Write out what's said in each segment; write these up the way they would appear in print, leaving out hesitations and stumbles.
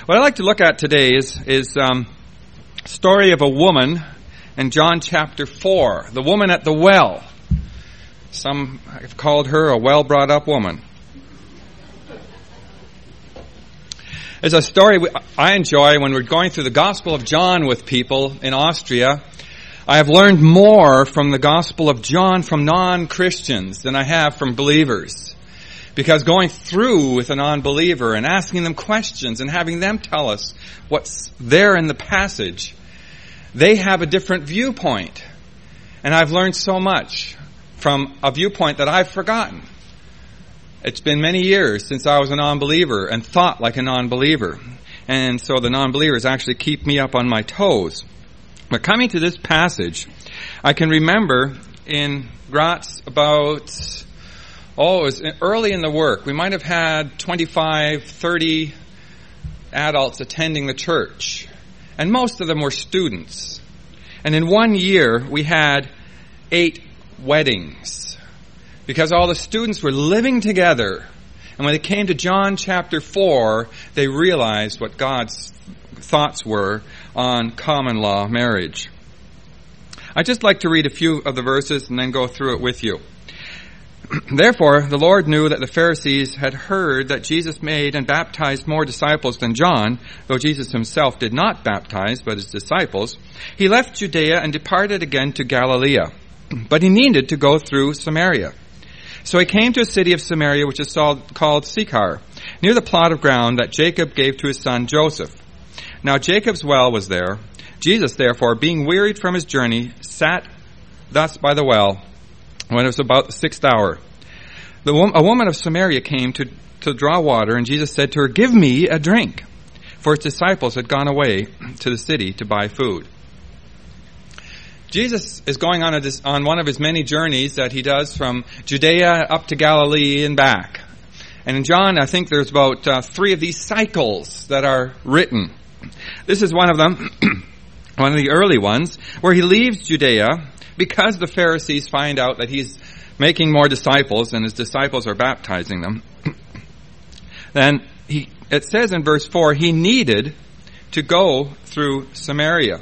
What I'd like to look at today is story of a woman in John chapter 4, the woman at the well. Some have called her a well-brought-up woman. It's a story I enjoy when we're going through the Gospel of John with people in Austria. I have learned more from the Gospel of John from non-Christians than I have from believers. Because going through with a non-believer and asking them questions and having them tell us what's there in the passage, they have a different viewpoint. And I've learned so much from a viewpoint that I've forgotten. It's been many years since I was a non-believer and thought like a non-believer. And so the non-believers actually keep me up on my toes. But coming to this passage, I can remember in Graz about... it was early in the work. We might have had 25, 30 adults attending the church. And most of them were students. And in 1 year, we had 8 weddings. Because all the students were living together. And when they came to John chapter 4, they realized what God's thoughts were on common law marriage. I'd just like to read a few of the verses and then go through it with you. Therefore, the Lord knew that the Pharisees had heard that Jesus made and baptized more disciples than John, though Jesus himself did not baptize, but his disciples. He left Judea and departed again to Galilee, but he needed to go through Samaria. So he came to a city of Samaria, which is called Sychar, near the plot of ground that Jacob gave to his son Joseph. Now Jacob's well was there. Jesus, therefore, being wearied from his journey, sat thus by the well, when it was about the 6th hour. A woman of Samaria came to draw water, and Jesus said to her, "Give me a drink," for his disciples had gone away to the city to buy food. Jesus is going on one of his many journeys that he does from Judea up to Galilee and back. And in John, I think there's about 3 of these cycles that are written. This is one of them, one of the early ones, where he leaves Judea because the Pharisees find out that he's making more disciples and his disciples are baptizing them. Then it says in verse 4, he needed to go through Samaria.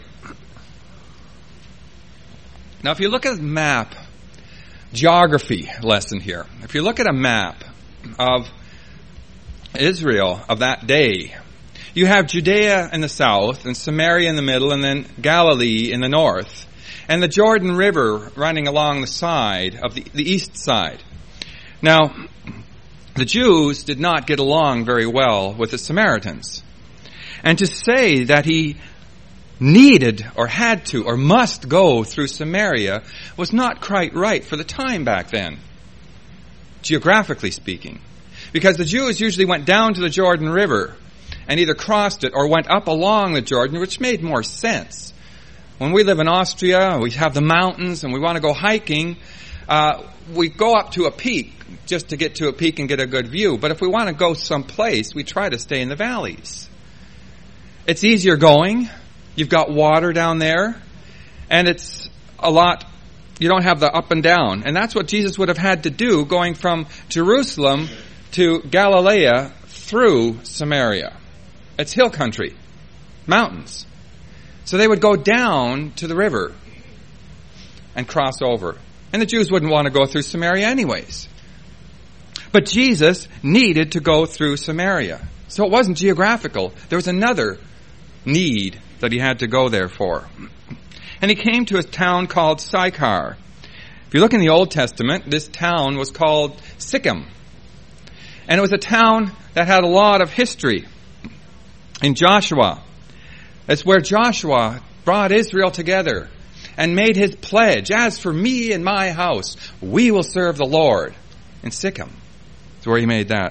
Now if you look at a map, geography lesson here. If you look at a map of Israel of that day, you have Judea in the south and Samaria in the middle and then Galilee in the north. And the Jordan River running along the side of the east side. Now, the Jews did not get along very well with the Samaritans. And to say that he needed or had to or must go through Samaria was not quite right for the time back then, geographically speaking. Because the Jews usually went down to the Jordan River and either crossed it or went up along the Jordan, which made more sense. When we live in Austria, we have the mountains and we want to go hiking, we go up to a peak just to get to a peak and get a good view. But if we want to go someplace, we try to stay in the valleys. It's easier going. You've got water down there. And it's a lot, you don't have the up and down. And that's what Jesus would have had to do going from Jerusalem to Galilee through Samaria. It's hill country, mountains. So they would go down to the river and cross over. And the Jews wouldn't want to go through Samaria anyways. But Jesus needed to go through Samaria. So it wasn't geographical. There was another need that he had to go there for. And he came to a town called Sychar. If you look in the Old Testament, this town was called Sychem. And it was a town that had a lot of history. In Joshua, it's where Joshua brought Israel together and made his pledge, "As for me and my house, we will serve the Lord." In Sychem. That's where he made that.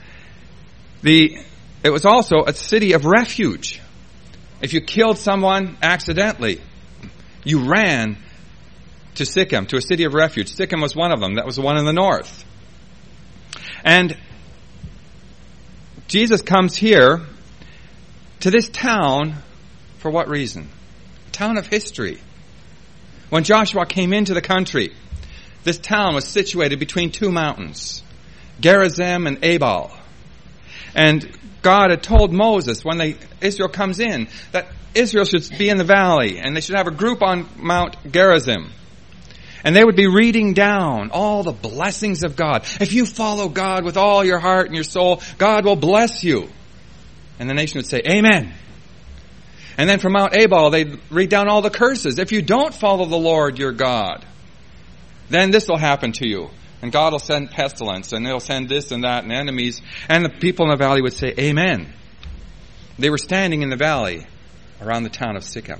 It was also a city of refuge. If you killed someone accidentally, you ran to Sychem, to a city of refuge. Sychem was one of them. That was the one in the north. And Jesus comes here to this town. For what reason? A town of history. When Joshua came into the country, this town was situated between 2 mountains, Gerizim and Ebal. And God had told Moses when Israel comes in that Israel should be in the valley and they should have a group on Mount Gerizim. And they would be reading down all the blessings of God. If you follow God with all your heart and your soul, God will bless you. And the nation would say, Amen. And then from Mount Ebal, they'd read down all the curses. If you don't follow the Lord your God, then this will happen to you. And God will send pestilence, and He'll send this and that, and enemies. And the people in the valley would say, Amen. They were standing in the valley around the town of Shechem.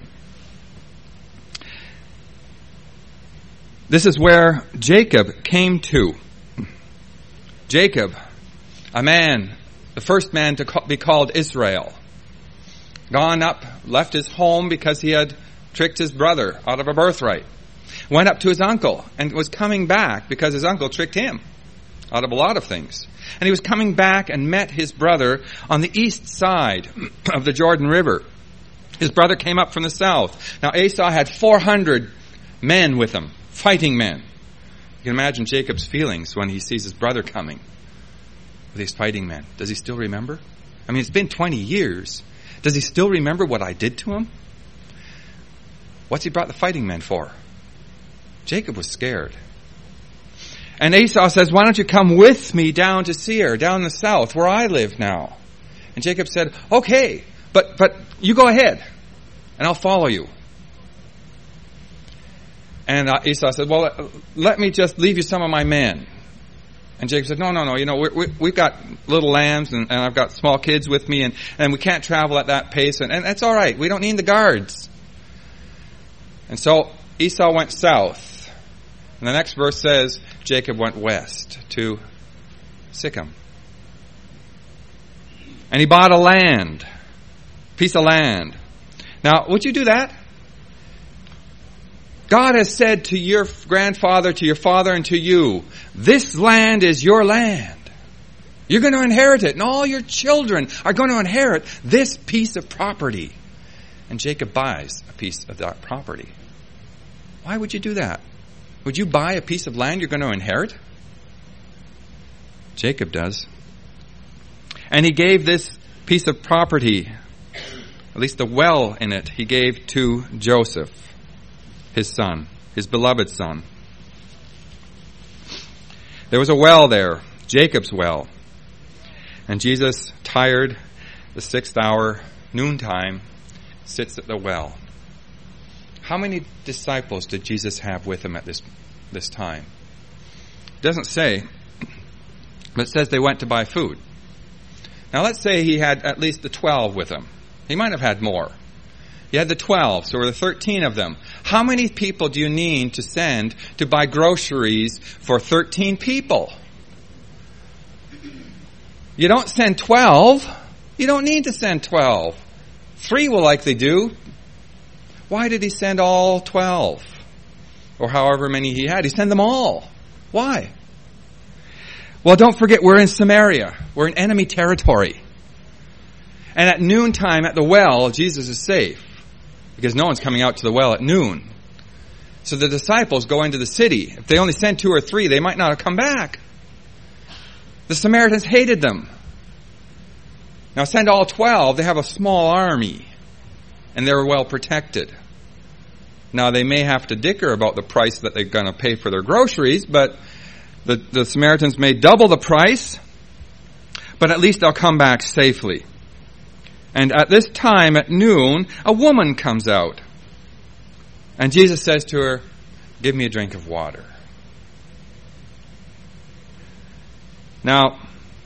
This is where Jacob came to. Jacob, a man, the first man to be called Israel. Gone up, left his home because he had tricked his brother out of a birthright. Went up to his uncle and was coming back because his uncle tricked him out of a lot of things. And he was coming back and met his brother on the east side of the Jordan River. His brother came up from the south. Now Esau had 400 men with him, fighting men. You can imagine Jacob's feelings when he sees his brother coming with these fighting men. Does he still remember? I mean, it's been 20 years. Does he still remember what I did to him? What's he brought the fighting men for? Jacob was scared. And Esau says, why don't you come with me down to Seir, down in the south, where I live now? And Jacob said, okay, but you go ahead, and I'll follow you. And Esau said, well, let me just leave you some of my men. And Jacob said, no, you know, we've got little lambs, and I've got small kids with me, and we can't travel at that pace, and that's all right. We don't need the guards. And so Esau went south. And the next verse says, Jacob went west to Shechem. And he bought a piece of land. Now, would you do that? God has said to your grandfather, to your father, and to you, this land is your land. You're going to inherit it, and all your children are going to inherit this piece of property. And Jacob buys a piece of that property. Why would you do that? Would you buy a piece of land you're going to inherit? Jacob does. And he gave this piece of property, at least the well in it, he gave to Joseph, his son, his beloved son. There was a well there, Jacob's well. And Jesus, tired, the 6th hour, noontime, sits at the well. How many disciples did Jesus have with him at this time? It doesn't say, but it says they went to buy food. Now let's say he had at least the 12 with him. He might have had more. He had the 12, so there were 13 of them. How many people do you need to send to buy groceries for 13 people? You don't send 12. You don't need to send 12. 3 will likely do. Why did he send all 12? Or however many he had. He sent them all. Why? Well, don't forget, we're in Samaria. We're in enemy territory. And at noontime at the well, Jesus is safe. Because no one's coming out to the well at noon. So the disciples go into the city. If they only sent 2 or 3, they might not have come back. The Samaritans hated them. Now send all 12, they have a small army. And they're well protected. Now they may have to dicker about the price that they're going to pay for their groceries, but the Samaritans may double the price, but at least they'll come back safely. And at this time, at noon, a woman comes out. And Jesus says to her, give me a drink of water. Now,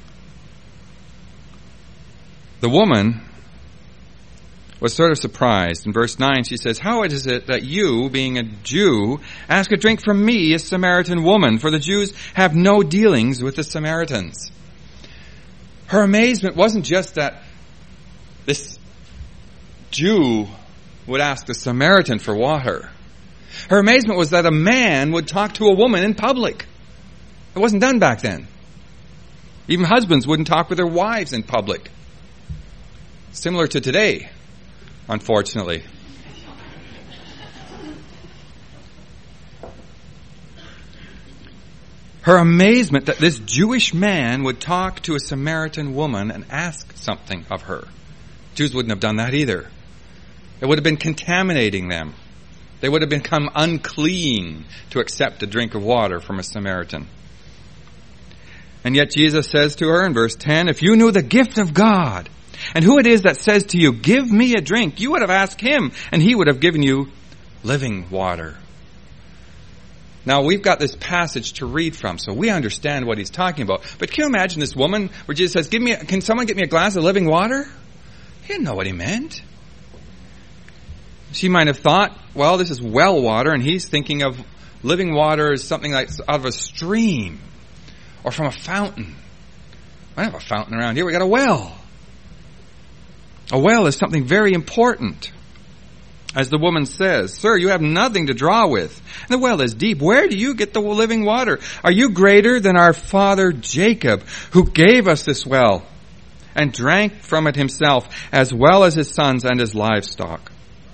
the woman was sort of surprised. In verse 9, she says, how is it that you, being a Jew, ask a drink from me, a Samaritan woman? For the Jews have no dealings with the Samaritans. Her amazement wasn't just that this Jew would ask a Samaritan for water. Her amazement was that a man would talk to a woman in public. It wasn't done back then. Even husbands wouldn't talk with their wives in public. Similar to today, unfortunately. Her amazement that this Jewish man would talk to a Samaritan woman and ask something of her. Jews wouldn't have done that either. It would have been contaminating them. They would have become unclean to accept a drink of water from a Samaritan. And yet Jesus says to her in verse 10, if you knew the gift of God and who it is that says to you, give me a drink, you would have asked him and he would have given you living water. Now we've got this passage to read from, so we understand what he's talking about. But can you imagine this woman where Jesus says, can someone get me a glass of living water? He didn't know what he meant. She might have thought, well, this is well water, and he's thinking of living water as something like out of a stream or from a fountain. I don't have a fountain around here. We got a well. A well is something very important. As the woman says, sir, you have nothing to draw with. And the well is deep. Where do you get the living water? Are you greater than our father Jacob, who gave us this well and drank from it himself, as well as his sons and his livestock?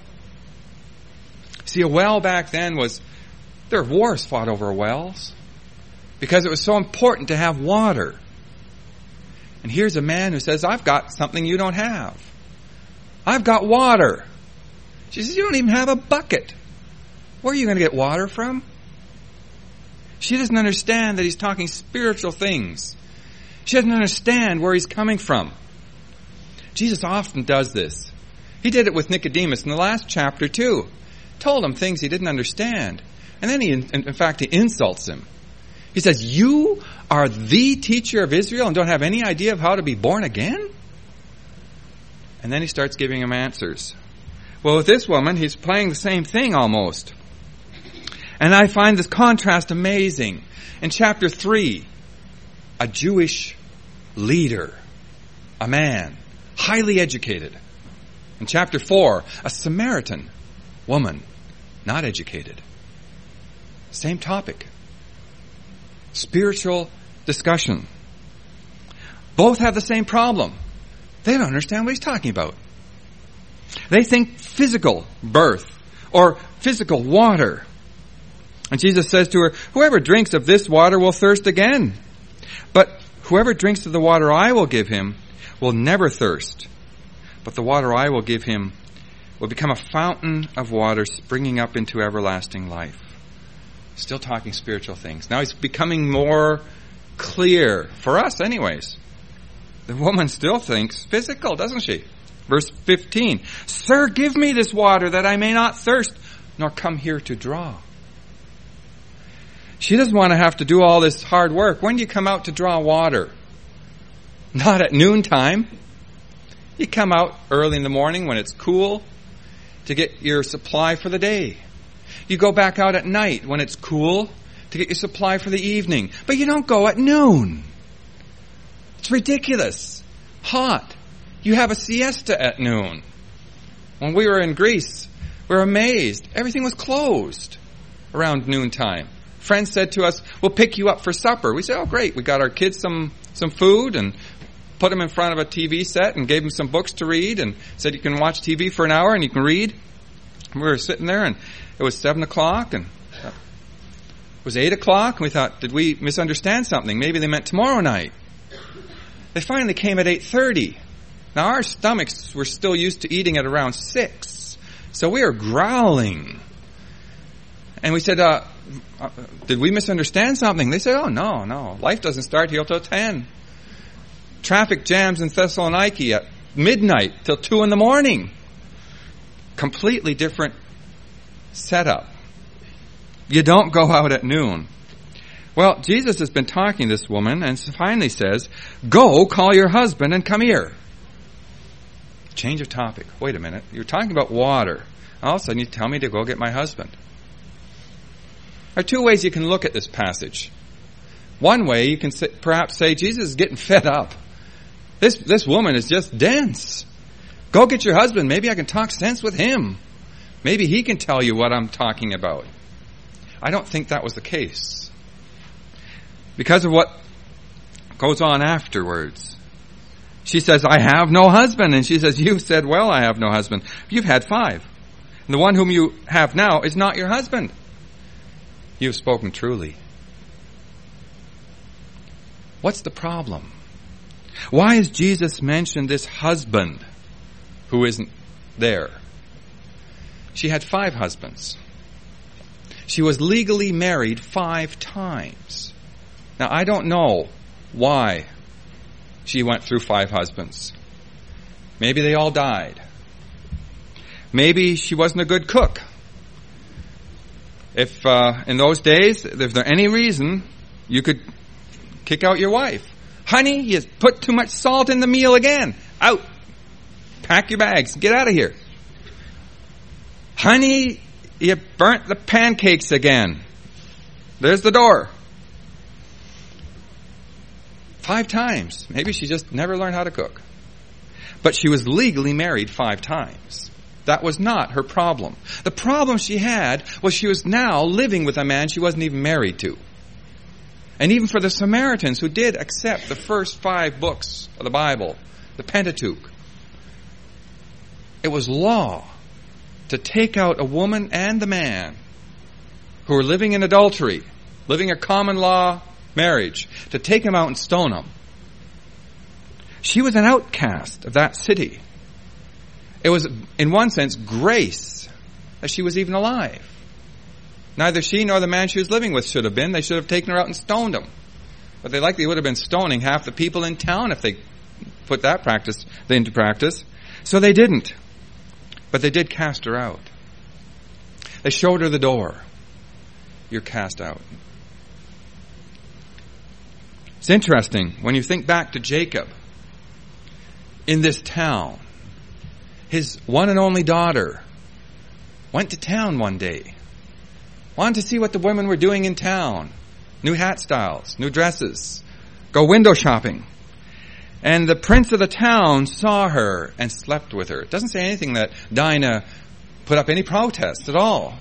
See, a well back then there were wars fought over wells because it was so important to have water. And here's a man who says, I've got something you don't have. I've got water. She says, you don't even have a bucket. Where are you going to get water from? She doesn't understand that he's talking spiritual things. She doesn't understand where he's coming from. Jesus often does this. He did it with Nicodemus in the last chapter too. Told him things he didn't understand. And then he insults him. He says, you are the teacher of Israel and don't have any idea of how to be born again? And then he starts giving him answers. Well, with this woman, he's playing the same thing almost. And I find this contrast amazing. In chapter 3, a Jewish leader, a man, highly educated. In chapter 4, a Samaritan woman, not educated. Same topic. Spiritual discussion. Both have the same problem. They don't understand what he's talking about. They think physical birth or physical water. And Jesus says to her, whoever drinks of this water will thirst again. But whoever drinks of the water I will give him will never thirst. But the water I will give him will become a fountain of water springing up into everlasting life. Still talking spiritual things. Now he's becoming more clear, for us anyways. The woman still thinks physical, doesn't she? Verse 15, sir, give me this water that I may not thirst, nor come here to draw. She doesn't want to have to do all this hard work. When do you come out to draw water? Not at noontime. You come out early in the morning when it's cool to get your supply for the day. You go back out at night when it's cool to get your supply for the evening. But you don't go at noon. It's ridiculous. Hot. You have a siesta at noon. When we were in Greece, we were amazed. Everything was closed around noontime. Friends said to us, we'll pick you up for supper. We said, oh great. We got our kids some food and put them in front of a TV set and gave them some books to read and said you can watch TV for an hour and you can read. And we were sitting there and it was 7 o'clock and it was 8 o'clock. And we thought, did we misunderstand something? Maybe they meant tomorrow night. They finally came at 8:30. Now our stomachs were still used to eating at around 6. So we were growling. And we said, did we misunderstand something? They said, oh no. Life doesn't start here till 10. Traffic jams in Thessaloniki at midnight till 2 in the morning. Completely different setup. You don't go out at noon. Well, Jesus has been talking to this woman and finally says, go call your husband and come here. Change of topic. Wait a minute. You're talking about water. All of a sudden you tell me to go get my husband. There are two ways you can look at this passage. One way you can perhaps say Jesus is getting fed up. This woman is just dense. Go get your husband. Maybe I can talk sense with him. Maybe he can tell you what I'm talking about. I don't think that was the case. Because of what goes on afterwards. She says, I have no husband. And she says, you've said, well, I have no husband. You've had 5. And the one whom you have now is not your husband. You have spoken truly. What's the problem? Why has Jesus mentioned this husband who isn't there? She had 5 husbands. She was legally married 5 times. Now, I don't know why she went through 5 husbands. Maybe they all died. Maybe she wasn't a good cook. If in those days, if there any reason, you could kick out your wife. Honey, you put too much salt in the meal again. Out. Pack your bags. Get out of here. Honey, you burnt the pancakes again. There's the door. 5 times. Maybe she just never learned how to cook. But she was legally married 5 times. That was not her problem. The problem she had was she was now living with a man she wasn't even married to. And even for the Samaritans who did accept the first 5 books of the Bible, the Pentateuch, it was law to take out a woman and the man who were living in adultery, living a common law marriage, to take them out and stone them. She was an outcast of that city. It was, in one sense, grace that she was even alive. Neither she nor the man she was living with should have been. They should have taken her out and stoned him. But they likely would have been stoning half the people in town if they put that practice into practice. So they didn't. But they did cast her out. They showed her the door. You're cast out. It's interesting when you think back to Jacob in this town. His one and only daughter went to town one day. Wanted to see what the women were doing in town. New hat styles, new dresses, go window shopping. And the prince of the town saw her and slept with her. It doesn't say anything that Dinah put up any protest at all.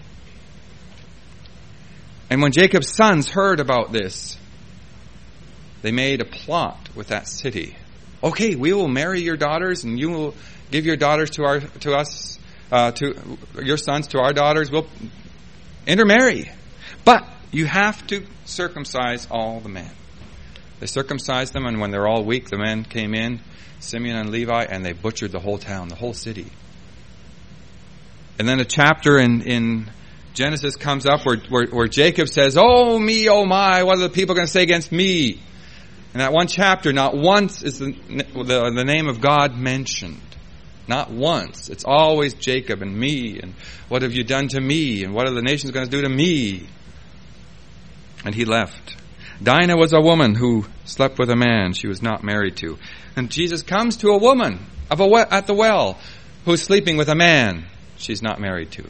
And when Jacob's sons heard about this, they made a plot with that city. Okay, we will marry your daughters, and you will give your daughters to us, your sons to our daughters. We'll intermarry. But you have to circumcise all the men. They circumcised them, and when they're all weak, the men came in, Simeon and Levi, and they butchered the whole town, the whole city. And then a chapter in Genesis comes up where Jacob says, "Oh me, oh my, what are the people going to say against me?" In that one chapter, not once is the name of God mentioned. Not once. It's always Jacob and me, and what have you done to me, and what are the nations going to do to me? And he left. Dinah was a woman who slept with a man she was not married to. And Jesus comes to a woman at the well who's sleeping with a man she's not married to.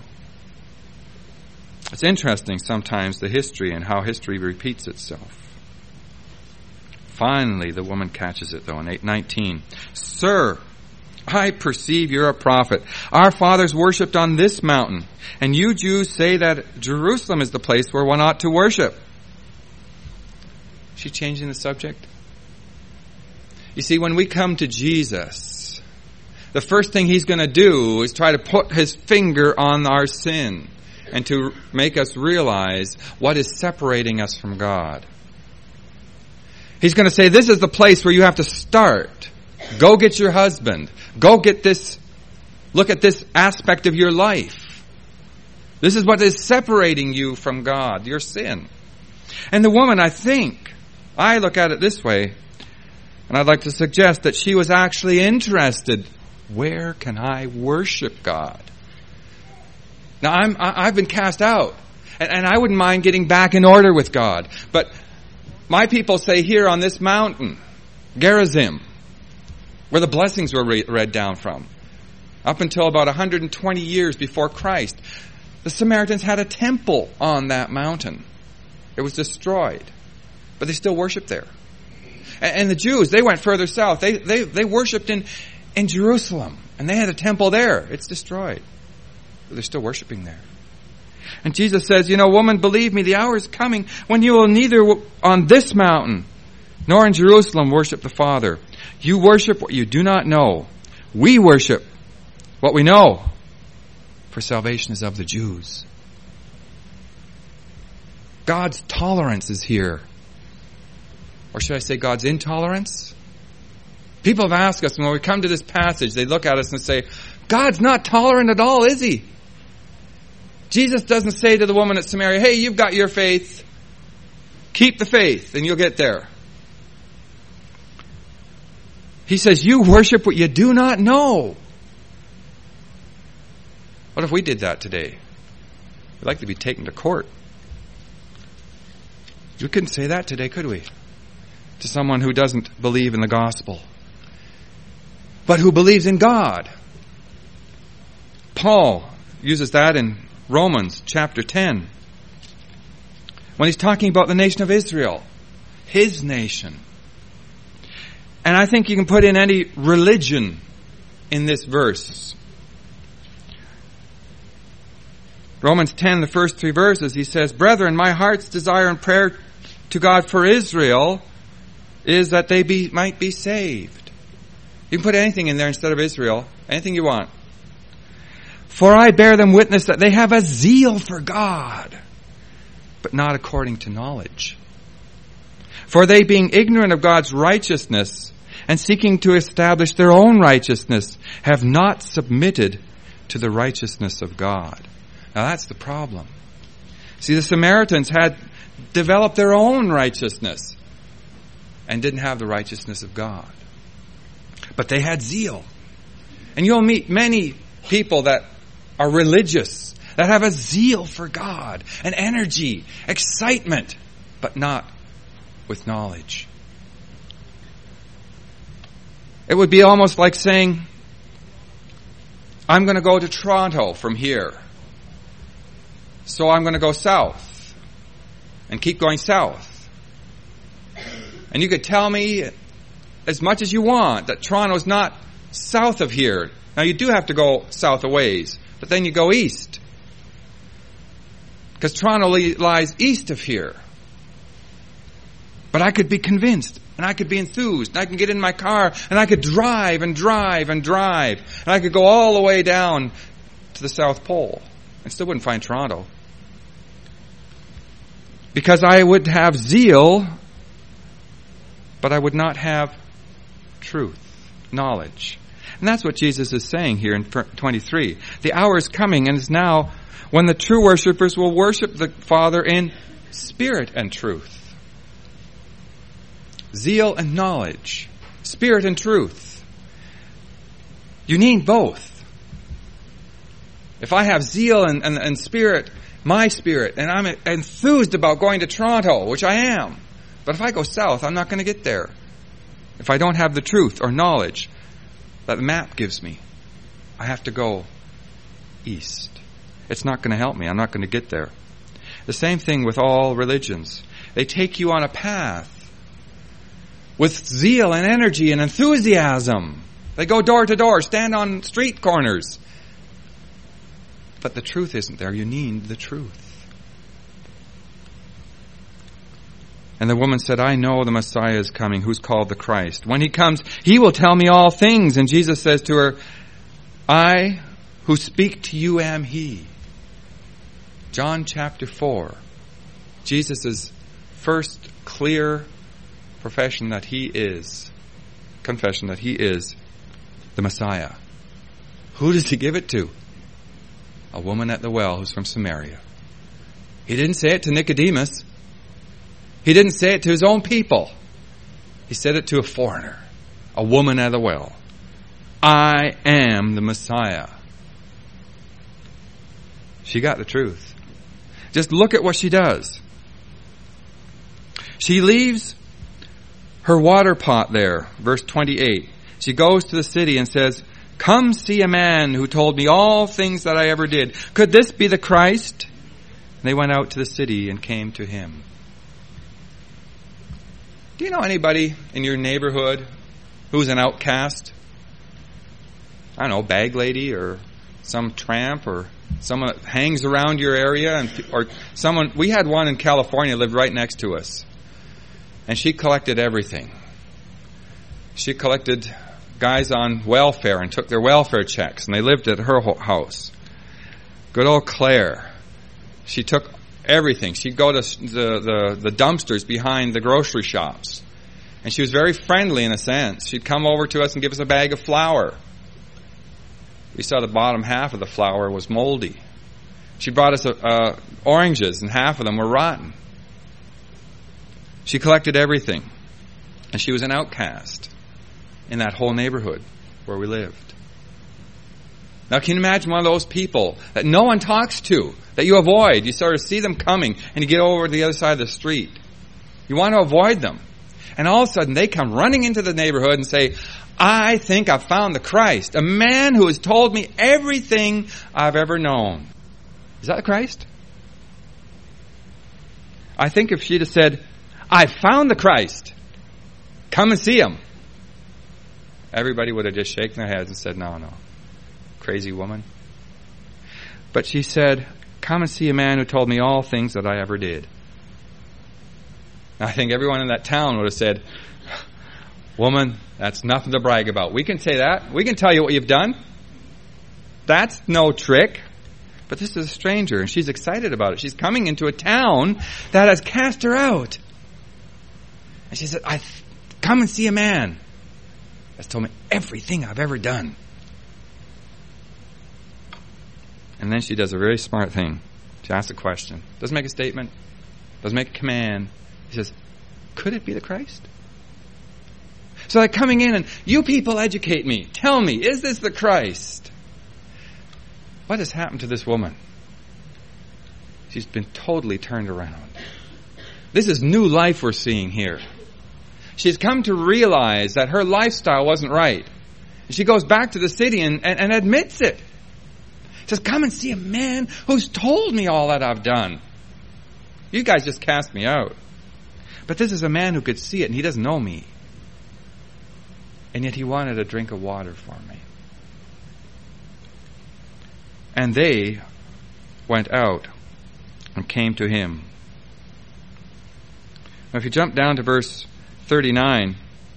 It's interesting sometimes the history and how history repeats itself. Finally, the woman catches it, though, in 8:19. "Sir, I perceive you're a prophet. Our fathers worshipped on this mountain, and you Jews say that Jerusalem is the place where one ought to worship." Is she changing the subject? You see, when we come to Jesus, the first thing he's going to do is try to put his finger on our sin and to make us realize what is separating us from God. He's going to say, this is the place where you have to start. Go get your husband. Go get this. Look at this aspect of your life. This is what is separating you from God, your sin. And the woman, I look at it this way, and I'd like to suggest that she was actually interested. Where can I worship God? Now, I've been cast out, and I wouldn't mind getting back in order with God. But my people say here on this mountain, Gerizim, where the blessings were read down from, up until about 120 years before Christ, the Samaritans had a temple on that mountain. It was destroyed, but they still worshiped there. And the Jews, they went further south. They worshipped in Jerusalem, and they had a temple there. It's destroyed, but they're still worshiping there. And Jesus says, woman, believe me, the hour is coming when you will neither on this mountain nor in Jerusalem worship the Father. You worship what you do not know. We worship what we know, for salvation is of the Jews. God's tolerance is here. Or should I say God's intolerance? People have asked us, when we come to this passage, they look at us and say, God's not tolerant at all, is he? Jesus doesn't say to the woman at Samaria, hey, you've got your faith. Keep the faith and you'll get there. He says, you worship what you do not know. What if we did that today? We'd like to be taken to court. We couldn't say that today, could we? To someone who doesn't believe in the gospel, but who believes in God. Paul uses that in Romans chapter 10 when he's talking about the nation of Israel, his nation. And I think you can put in any religion in this verse. Romans 10, the first 3 verses, he says, Brethren, my heart's desire and prayer to God for Israel is that they might be saved. You can put anything in there instead of Israel, anything you want. For I bear them witness that they have a zeal for God, but not according to knowledge. For they, being ignorant of God's righteousness and seeking to establish their own righteousness, have not submitted to the righteousness of God. Now that's the problem. See, the Samaritans had developed their own righteousness and didn't have the righteousness of God. But they had zeal. And you'll meet many people that are religious, that have a zeal for God, an energy, excitement, but not with knowledge. It would be almost like saying, I'm going to go to Toronto from here, so I'm going to go south and keep going south. And you could tell me as much as you want that Toronto's not south of here. Now you do have to go south a ways, but then you go east, because Toronto lies east of here. But I could be convinced, and I could be enthused, and I can get in my car, and I could drive and drive and drive, and I could go all the way down to the South Pole, and still wouldn't find Toronto. Because I would have zeal, but I would not have truth, knowledge. And that's what Jesus is saying here in 23. The hour is coming and is now when the true worshipers will worship the Father in spirit and truth. Zeal and knowledge. Spirit and truth. You need both. If I have zeal and spirit, my spirit, and I'm enthused about going to Toronto, which I am, but if I go south, I'm not going to get there. If I don't have the truth or knowledge that the map gives me, I have to go east. It's not going to help me. I'm not going to get there. The same thing with all religions. They take you on a path with zeal and energy and enthusiasm. They go door to door, stand on street corners. But the truth isn't there. You need the truth. And the woman said, I know the Messiah is coming, who's called the Christ. When he comes, he will tell me all things. And Jesus says to her, I who speak to you am he. John chapter 4. Jesus' first clear confession that he is the Messiah. Who does he give it to? A woman at the well who's from Samaria. He didn't say it to Nicodemus. He didn't say it to his own people. He said it to a foreigner, a woman at the well. I am the Messiah. She got the truth. Just look at what she does. She leaves her water pot there, verse 28. She goes to the city and says, come see a man who told me all things that I ever did. Could this be the Christ? And they went out to the city and came to him. Do you know anybody in your neighborhood who's an outcast? I don't know, bag lady or some tramp or someone that hangs around your area, or someone. We had one in California lived right next to us, and she collected everything. She collected guys on welfare and took their welfare checks, and they lived at her house. Good old Claire. She took everything. She'd go to the dumpsters behind the grocery shops And she was very friendly in a sense. She'd come over to us and give us a bag of flour. We saw the bottom half of the flour was moldy. She brought us oranges, and half of them were rotten. She collected everything. And she was an outcast in that whole neighborhood where we lived. Now, can you imagine one of those people that no one talks to, that you avoid? You sort of see them coming, and you get over to the other side of the street. You want to avoid them. And all of a sudden, they come running into the neighborhood and say, I think I've found the Christ, a man who has told me everything I've ever known. Is that the Christ? I think if she'd have said, I found the Christ, come and see him, everybody would have just shaken their heads and said, no, crazy woman. But she said, come and see a man who told me all things that I ever did. I think everyone in that town would have said, woman, that's nothing to brag about. We can say that. We can tell you what you've done. That's no trick. But this is a stranger, and she's excited about it. She's coming into a town that has cast her out. And she said, come and see a man that's told me everything I've ever done. And then she does a very smart thing. She asks a question. Doesn't make a statement. Doesn't make a command. He says, could it be the Christ? So they're coming in and, you people educate me. Tell me, is this the Christ? What has happened to this woman? She's been totally turned around. This is new life we're seeing here. She's come to realize that her lifestyle wasn't right. And she goes back to the city and admits it. Says, come and see a man who's told me all that I've done. You guys just cast me out. But this is a man who could see it, and he doesn't know me. And yet he wanted a drink of water for me. And they went out and came to him. Now if you jump down to verse 39,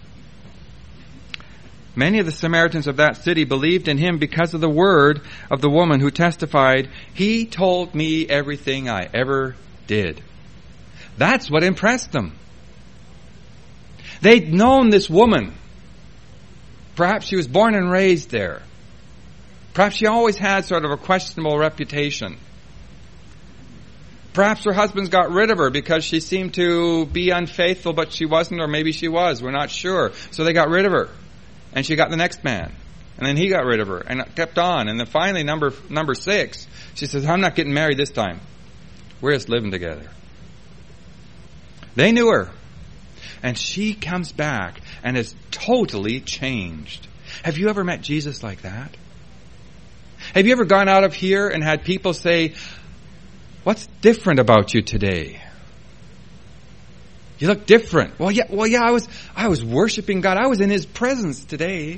many of the Samaritans of that city believed in him because of the word of the woman who testified, he told me everything I ever did. That's what impressed them. They'd known this woman. Perhaps she was born and raised there. Perhaps she always had sort of a questionable reputation. Perhaps her husband's got rid of her because she seemed to be unfaithful, but she wasn't, or maybe she was. We're not sure. So they got rid of her. And she got the next man. And then he got rid of her. And it kept on. And then finally, number 6, she says, I'm not getting married this time. We're just living together. They knew her. And she comes back and is totally changed. Have you ever met Jesus like that? Have you ever gone out of here and had people say, what's different about you today? You look different. Well, yeah, I was worshiping God. I was in his presence today.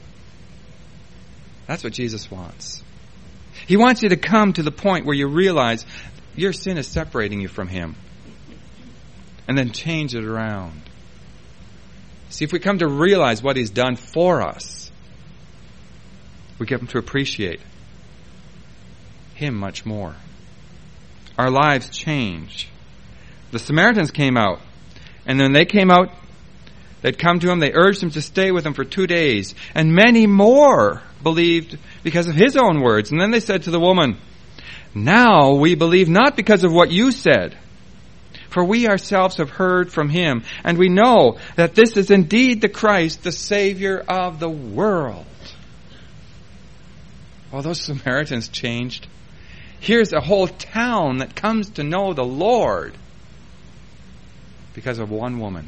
That's what Jesus wants. He wants you to come to the point where you realize your sin is separating you from him. And then change it around. See, if we come to realize what he's done for us, we get to appreciate him much more. Our lives change. The Samaritans came out. And when they came out, they'd come to him, they urged him to stay with them for 2 days. And many more believed because of his own words. And then they said to the woman, now we believe not because of what you said, for we ourselves have heard from him, and we know that this is indeed the Christ, the Savior of the world. Well, those Samaritans changed. Here's a whole town that comes to know the Lord because of one woman.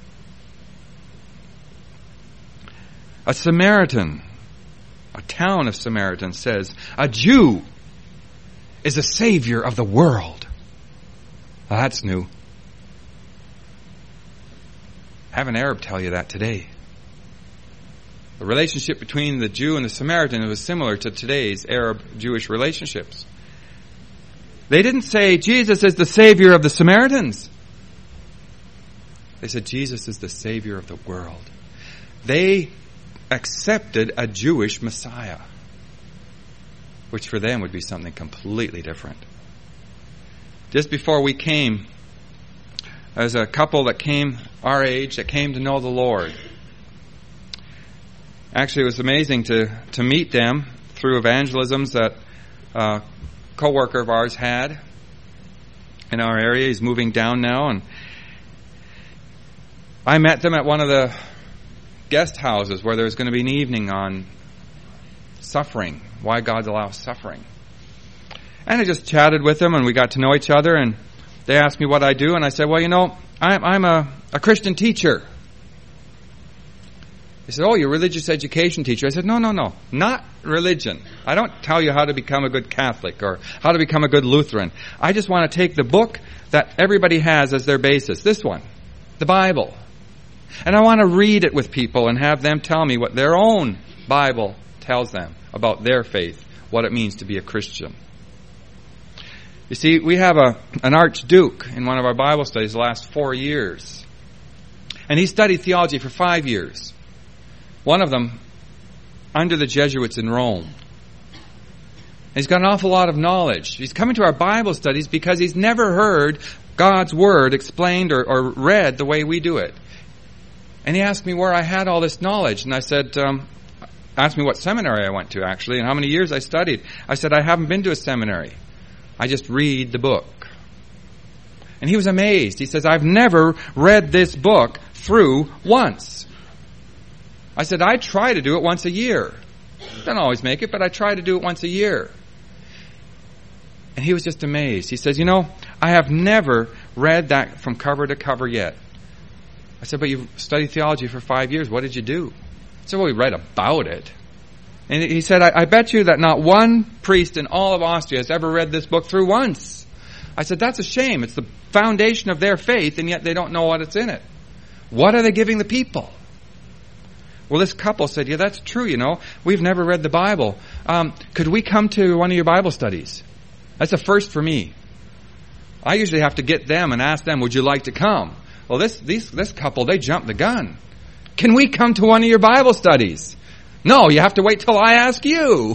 A Samaritan, a town of Samaritans says, a Jew is a Savior of the world. Well, that's new. Have an Arab tell you that today. The relationship between the Jew and the Samaritan was similar to today's Arab-Jewish relationships. They didn't say Jesus is the Savior of the Samaritans. They said Jesus is the Savior of the world. They accepted a Jewish Messiah, which for them would be something completely different. Just before we came, as a couple that came our age, that came to know the Lord. Actually, it was amazing to meet them through evangelisms that a co-worker of ours had in our area. He's moving down now, and I met them at one of the guest houses where there's going to be an evening on suffering, why God allows suffering. And I just chatted with them, and we got to know each other, and they asked me what I do, and I said, well, you know, I'm a Christian teacher. They said, oh, you're a religious education teacher. I said, no, not religion. I don't tell you how to become a good Catholic or how to become a good Lutheran. I just want to take the book that everybody has as their basis, this one, the Bible. And I want to read it with people and have them tell me what their own Bible tells them about their faith, what it means to be a Christian. You see, we have an archduke in one of our Bible studies the last 4 years. And he studied theology for 5 years. One of them under the Jesuits in Rome. He's got an awful lot of knowledge. He's coming to our Bible studies because he's never heard God's Word explained or read the way we do it. And he asked me where I had all this knowledge. And I said, asked me what seminary I went to, actually, and how many years I studied. I said, I haven't been to a seminary. I just read the book. And he was amazed. He says, I've never read this book through once. I said, I try to do it once a year. Don't always make it, but I try to do it once a year. And he was just amazed. He says, you know, I have never read that from cover to cover yet. I said, but you've studied theology for 5 years. What did you do? I said, well, we read about it. And he said, I bet you that not one priest in all of Austria has ever read this book through once. I said, that's a shame. It's the foundation of their faith, and yet they don't know what it's in it. What are they giving the people? Well, this couple said, yeah, that's true, you know. We've never read the Bible. Could we come to one of your Bible studies? That's a first for me. I usually have to get them and ask them, would you like to come? Well, this couple, they jumped the gun. Can we come to one of your Bible studies? No, you have to wait till I ask you.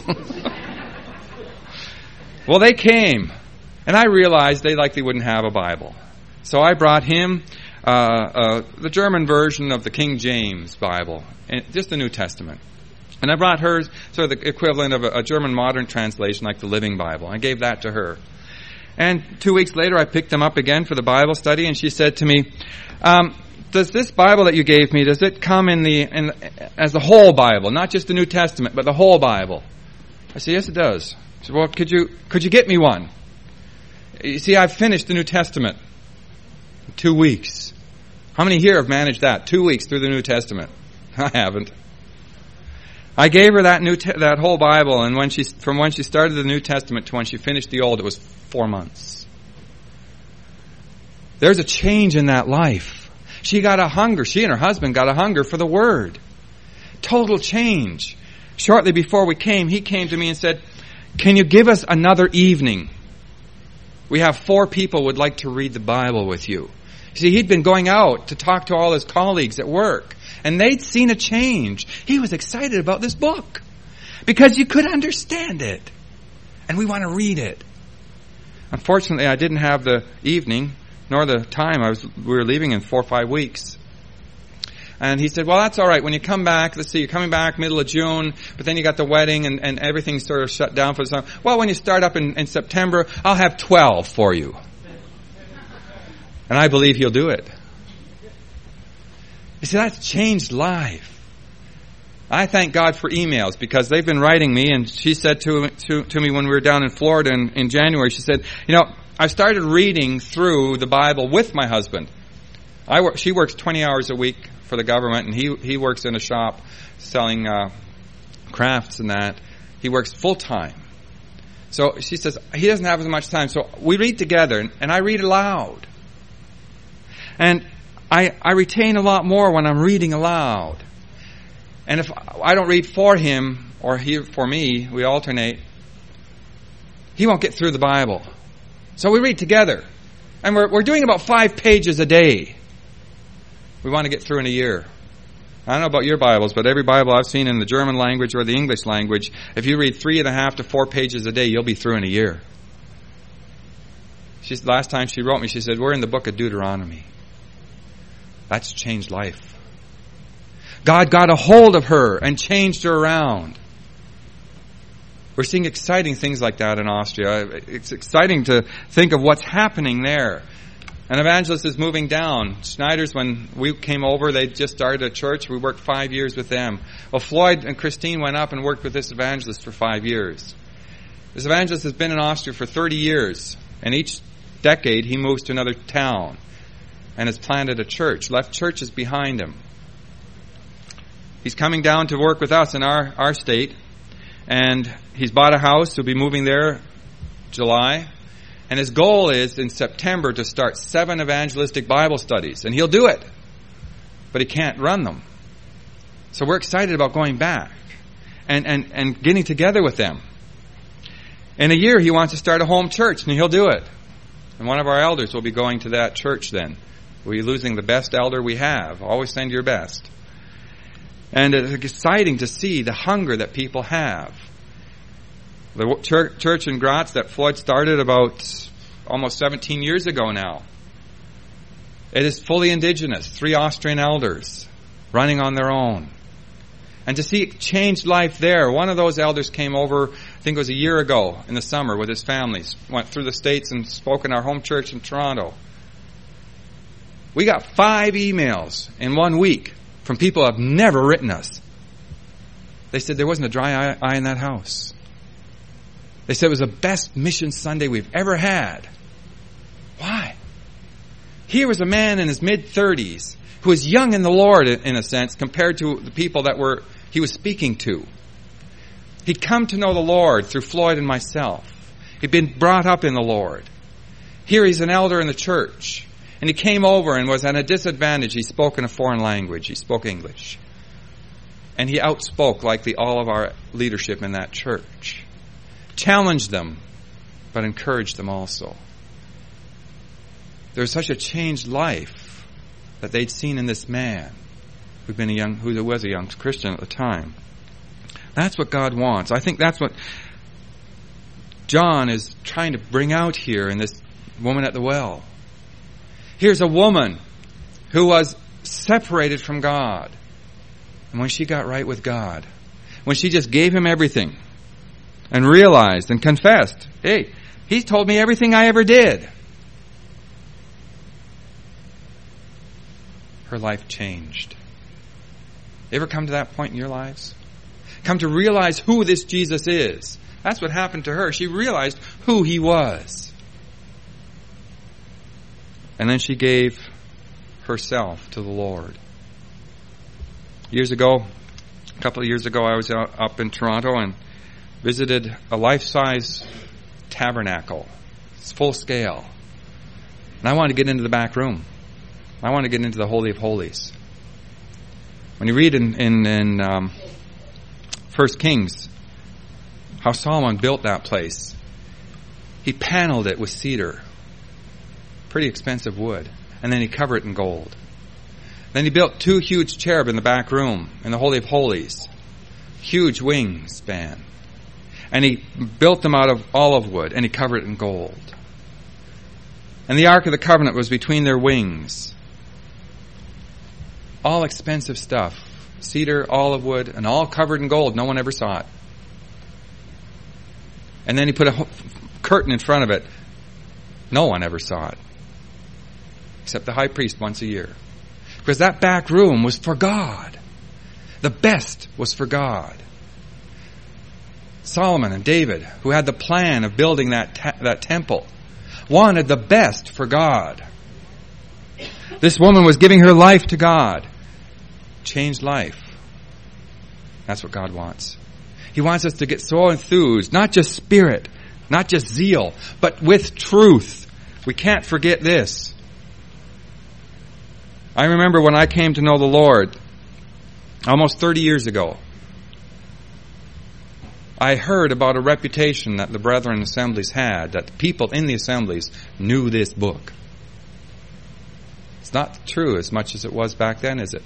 Well, they came, and I realized they likely wouldn't have a Bible. So I brought him the German version of the King James Bible, and just the New Testament. And I brought her sort of the equivalent of a German modern translation like the Living Bible. I gave that to her. And 2 weeks later, I picked them up again for the Bible study, and she said to me, does this Bible that you gave me, does it come as the whole Bible, not just the New Testament, but the whole Bible? I said, yes, it does. She said, well, could you get me one? You see, I've finished the New Testament in 2 weeks. How many here have managed that? 2 weeks through the New Testament? I haven't. I gave her that whole Bible, and from when she started the New Testament to when she finished the Old, it was 4 months. There's a change in that life. She got a hunger. She and her husband got a hunger for the Word. Total change. Shortly before we came, he came to me and said, can you give us another evening? We have 4 people would like to read the Bible with you. See, he'd been going out to talk to all his colleagues at work, and they'd seen a change. He was excited about this book because you could understand it, and we want to read it. Unfortunately, I didn't have the evening nor the time. We were leaving in 4 or 5 weeks. And he said, well, that's all right. When you come back, let's see, you're coming back middle of June, but then you got the wedding and everything's sort of shut down for the summer. Well, when you start up in September, I'll have 12 for you. And I believe he'll do it. You see, that's changed life. I thank God for emails because they've been writing me, and she said to me when we were down in Florida in January, she said, you know, I started reading through the Bible with my husband. She works 20 hours a week for the government, and he works in a shop selling crafts and that. He works full time. So she says, he doesn't have as much time, so we read together, and I read aloud. And I retain a lot more when I'm reading aloud. And if I don't read for him or he for me, we alternate, he won't get through the Bible. So we read together. And we're doing about 5 pages a day. We want to get through in a year. I don't know about your Bibles, but every Bible I've seen in the German language or the English language, if you read 3.5 to 4 pages a day, you'll be through in a year. Last time she wrote me, she said, we're in the book of Deuteronomy. That's changed life. God got a hold of her and changed her around. We're seeing exciting things like that in Austria. It's exciting to think of what's happening there. An evangelist is moving down. Schneider's, when we came over, they just started a church. We worked 5 years with them. Well, Floyd and Christine went up and worked with this evangelist for 5 years. This evangelist has been in Austria for 30 years. And each decade he moves to another town and has planted a church, left churches behind him. He's coming down to work with us in our state. And he's bought a house. He'll be moving there July. And his goal is in September to start 7 evangelistic Bible studies. And he'll do it. But he can't run them. So we're excited about going back and getting together with them. In a year, he wants to start a home church, and he'll do it. And one of our elders will be going to that church then. We'll be losing the best elder we have. Always send your best. And it's exciting to see the hunger that people have. The church in Graz that Floyd started about almost 17 years ago now. It is fully indigenous, 3 Austrian elders running on their own. And to see it change life there. One of those elders came over, I think it was a year ago in the summer with his family. Went through the States and spoke in our home church in Toronto. We got 5 emails in 1 week from people who have never written us. They said there wasn't a dry eye in that house. They said it was the best mission Sunday we've ever had. Why? Here was a man in his mid-30s who was young in the Lord, in a sense, compared to the people that he was speaking to. He'd come to know the Lord through Floyd and myself. He'd been brought up in the Lord. Here he's an elder in the church. And he came over and was at a disadvantage. He spoke in a foreign language. He spoke English. And he outspoke like all of our leadership in that church. Challenged them, but encouraged them also. There was such a changed life that they'd seen in this man who was a young Christian at the time. That's what God wants. I think that's what John is trying to bring out here in this woman at the well. Here's a woman who was separated from God. And when she got right with God, when she just gave him everything and realized and confessed, hey, he told me everything I ever did. Her life changed. You ever come to that point in your lives? Come to realize who this Jesus is. That's what happened to her. She realized who he was. And then she gave herself to the Lord. A couple of years ago, I was up in Toronto and visited a life-size tabernacle. It's full scale. And I wanted to get into the back room. I wanted to get into the Holy of Holies. When you read in 1 Kings how Solomon built that place, he paneled it with cedar. Pretty expensive wood. And then he covered it in gold. Then he built 2 huge cherub in the back room in the Holy of Holies. Huge wingspan. And he built them out of olive wood and he covered it in gold. And the Ark of the Covenant was between their wings. All expensive stuff. Cedar, olive wood, and all covered in gold. No one ever saw it. And then he put a curtain in front of it. No one ever saw it. Except the high priest once a year. Because that back room was for God. The best was for God. Solomon and David, who had the plan of building that temple, wanted the best for God. This woman was giving her life to God. Changed life. That's what God wants. He wants us to get so enthused, not just spirit, not just zeal, but with truth. We can't forget this. I remember when I came to know the Lord almost 30 years ago. I heard about a reputation that the Brethren assemblies had, that the people in the assemblies knew this book. It's not true as much as it was back then, is it?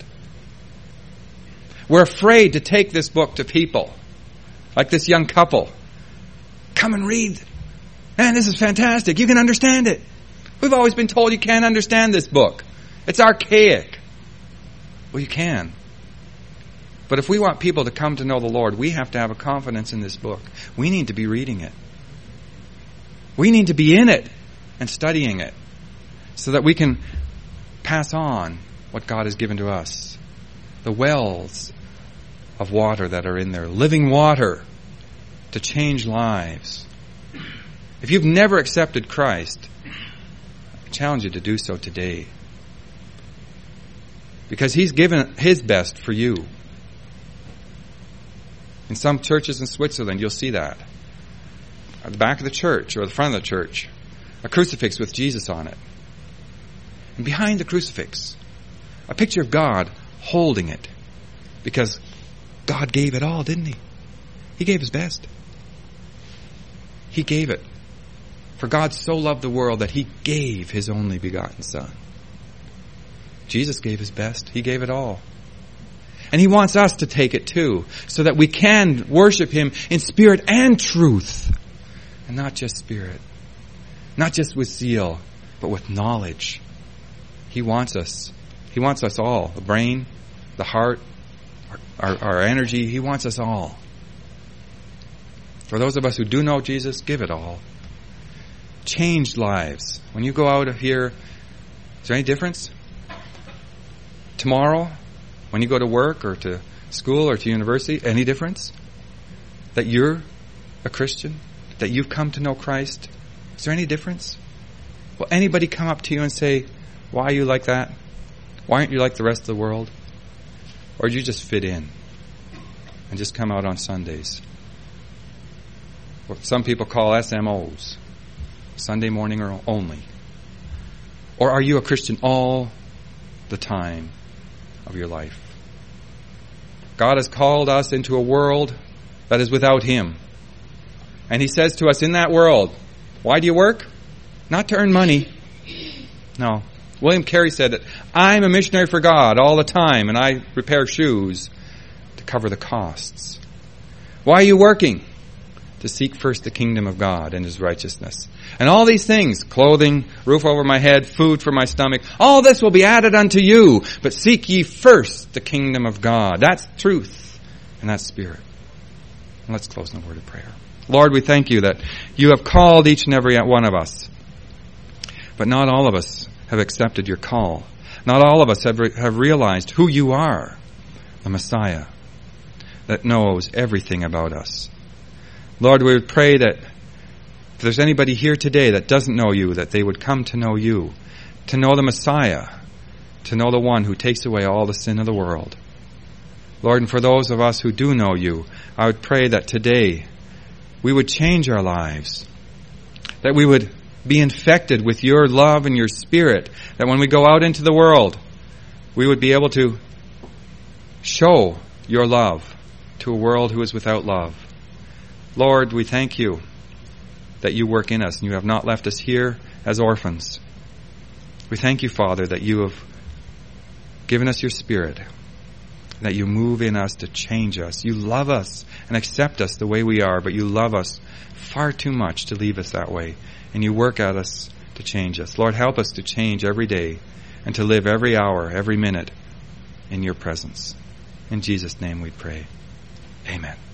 We're afraid to take this book to people. Like this young couple. Come and read. Man, this is fantastic. You can understand it. We've always been told you can't understand this book. It's archaic. Well, you can. But if we want people to come to know the Lord, we have to have a confidence in this book. We need to be reading it. We need to be in it and studying it so that we can pass on what God has given to us. The wells of water that are in there, living water to change lives. If you've never accepted Christ, I challenge you to do so today. Because He's given His best for you. In some churches in Switzerland, you'll see that. At the back of the church or the front of the church, a crucifix with Jesus on it. And behind the crucifix, a picture of God holding it. Because God gave it all, didn't He? He gave His best. He gave it. For God so loved the world that He gave His only begotten Son. Jesus gave His best. He gave it all. And He wants us to take it too, so that we can worship Him in spirit and truth. And not just spirit. Not just with zeal, but with knowledge. He wants us. He wants us all. The brain, the heart, our energy. He wants us all. For those of us who do know Jesus, give it all. Changed lives. When you go out of here, is there any difference? Tomorrow, when you go to work or to school or to university, any difference? That you're a Christian? That you've come to know Christ? Is there any difference? Will anybody come up to you and say, why are you like that? Why aren't you like the rest of the world? Or do you just fit in and just come out on Sundays? What some people call SMOs, Sunday morning or only. Or are you a Christian all the time of your life? God has called us into a world that is without Him. And He says to us in that world, why do you work? Not to earn money. No. William Carey said that I'm a missionary for God all the time, and I repair shoes to cover the costs. Why are you working? To seek first the kingdom of God and His righteousness. And all these things, clothing, roof over my head, food for my stomach, all this will be added unto you. But seek ye first the kingdom of God. That's truth, and that's spirit. And let's close in a word of prayer. Lord, we thank You that You have called each and every one of us. But not all of us have accepted Your call. Not all of us have realized who You are, the Messiah, that knows everything about us. Lord, we would pray that if there's anybody here today that doesn't know You, that they would come to know You, to know the Messiah, to know the one who takes away all the sin of the world. Lord, and for those of us who do know You, I would pray that today we would change our lives, that we would be infected with Your love and Your Spirit, that when we go out into the world, we would be able to show Your love to a world who is without love. Lord, we thank You that You work in us and You have not left us here as orphans. We thank You, Father, that You have given us Your Spirit, that You move in us to change us. You love us and accept us the way we are, but You love us far too much to leave us that way. And You work at us to change us. Lord, help us to change every day and to live every hour, every minute in Your presence. In Jesus' name we pray. Amen.